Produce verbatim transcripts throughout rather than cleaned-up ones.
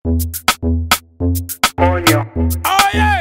Coño. Oye.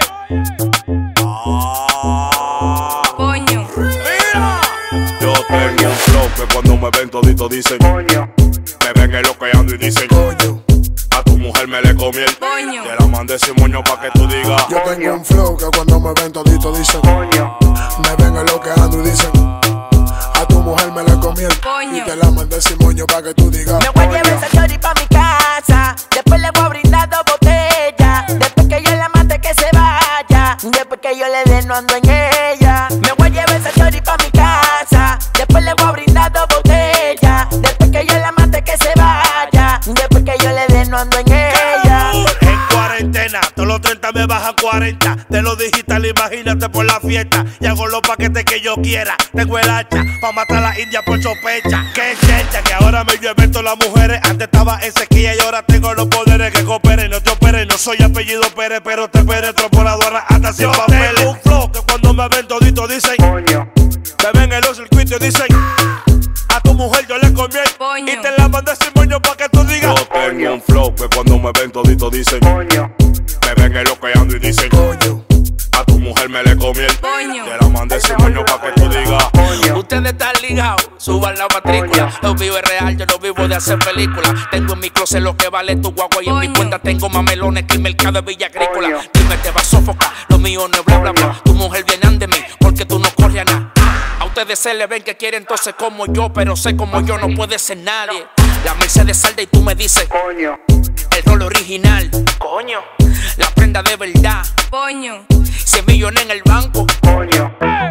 Coño. Mira. Yo tengo un flow que cuando me ven todito dicen Coño. me ven eloqueando y dicen Coño. a tu mujer me le comí el Coño. te la mandé sin moño pa' que tú digas Yo tengo un flow que cuando me ven todito dicen Coño. me ven eloqueando y dicen a tu mujer me le comí el Coño. y te la mandé sin moño pa' que tú digas. Me voy a llevar esa chori pa' mi casa. Después le voy a brindar dos botellas. Después que yo la mate que se vaya. Después que yo le dé no ando en ella. Me voy a llevar esa chori pa' mi casa. Después le voy a brindar dos botellas. Después que yo la mate que se vaya. Después que yo le dé no ando en ella. en cuarentena, todos los treinta me bajan cuarenta. De lo digital, imagínate por la fiesta. Y hago los paquetes que yo quiera. Tengo el hacha pa' matar a la india por sospecha. Que chencha, que ahora me llueven todas las mujeres. Antes estaba en sequía y ahora tengo los poderes que cooperen. No te operen, no soy apellido Pérez, pero te penetro por la aduana hasta sin papeles. Tengo un flow que cuando me ven todito dicen Coño. me ven en los circuitos y dicen a tu mujer yo le comí el Coño. y te la mandé sin moño pa' que tú digas. Yo tengo un flow que cuando me ven todito dicen Coño. me ven eloqueando y dicen Coño. a tu mujer me le comí el Coño. te la mandé sin moño pa' que tú digas. Coño. Ustedes están ligados, suban la matrícula. Coño. Yo vivo es real, yo no vivo de hacer películas. Tengo en mi closet lo que vale tu guagua y en mi Coño. cuenta tengo mamelones que el mercado de Villa Agrícola. Coño. Dime, te va a sofocar, lo mío no es bla bla bla. Coño. Tu mujer viene de mí porque tú no corres a nada. A ustedes se le ven que quieren entonces como yo, pero sé como yo no puede ser nadie. La Mercedes salda y tú me dices Coño. el rol original. Coño, la prenda de verdad. Coño. cien millones en el banco. Coño.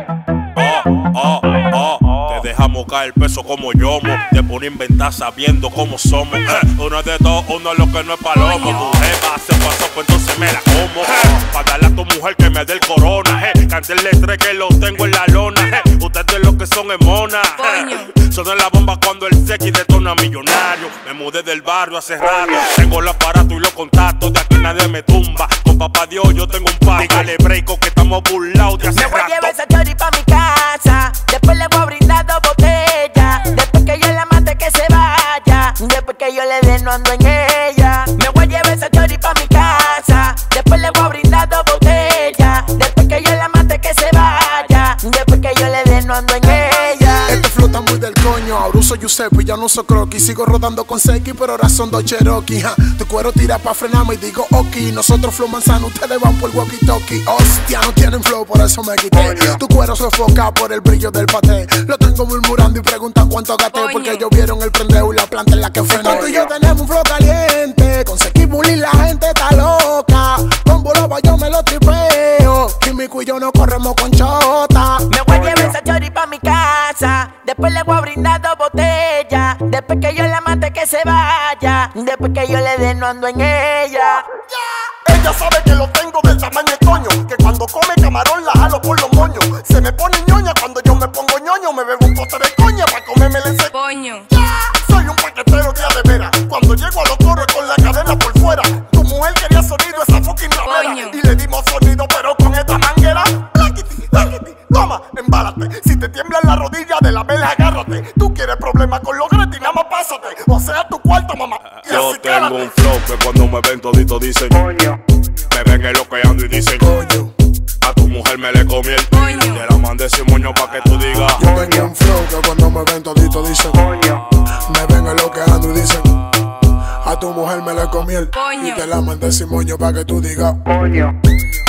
Oh, oh, oh. Te dejamos caer el peso como yomo. Te pone a inventar sabiendo cómo somos. Eh, uno es de dos, uno es lo que no es palomo. Coño. Tu jefa se pasó, pues entonces me la como. Eh, para darle a tu mujer que me dé el corona. Eh, cantarle tres que lo tengo en la lona. Eh, ustedes lo que son es mona. Coño. Eh, suena la bomba cuando el sequi detona millonario. Me mudé del barrio hace rato. Tengo el aparato y los contactos. De aquí nadie me tumba. Con papá Dios yo tengo un pago. Dígale breako que estamos burlados de hace Me voy a llevar rato. esa chori pa' mi casa. Después le voy a brindar dos botellas. Después que yo la mate que se vaya. Después que yo le dé no ando en ella. Me voy a llevar esa chori pa' mi casa. Después le voy a brindar dos botellas. Después que yo la mate que se vaya. Después que yo le dé no ando en ella. Este flow está muy del coño. Ahora uso Giuseppe y ya no uso croquis. Sigo rodando con Seki, pero ahora son dos Cherokee. Ja. Tu cuero tira pa' frenarme y digo ok. Nosotros flow manzano, ustedes van por walkie talkie. Hostia, no tienen flow, por eso me quité. Coño. Tu cuero se enfoca por el brillo del paté. Lo tengo murmurando y preguntan cuánto gasté. Coño. Porque ellos vieron el prendeo y la planta en la que frenó. Tú y yo tenemos un flow caliente. Con Seki Bully la gente está loca. Con Buloba yo me lo tripeo. Químico y yo no corremos con chota. Me voy a llevar esa chori pa' mi casa. Después le voy a brindar dos botellas. Después que yo la mate que se vaya. Después que yo le dé no ando en ella. Ella sabe que lo tengo del tamaño de coño. Que cuando come camarón la jalo por los moños. Se me pone ñoña cuando yo me pongo ñoño. Me bebo un pote de coña para comerme el ese. Coño. Soy un paquetero de a de veras. Cuando llego a los coros con la cadena por fuera. Tu mujer quería sonido, esa fucking ramera. Coño. Y le dimos sonido, pero con esta manguera. Plaquiti, plaquiti, toma, embálate. Si te tiembla la rodilla de la vela, agárrate. Tú quieres problemas con los gretis, nada más pásate. O sea, tu cuarto, mamá. Y Yo así tengo cálate. un flow que cuando me ven todito dicen Coño. me ven eloqueando y dicen Coño. a tu mujer me le comí el Coño. te la mandé sin moño pa' que tú digas. Yo tengo un flow que cuando me ven todito dicen Coño. me ven eloqueando y dicen a tu mujer me le comí el Coño. y te la mandé sin moño pa' que tú digas. Coño.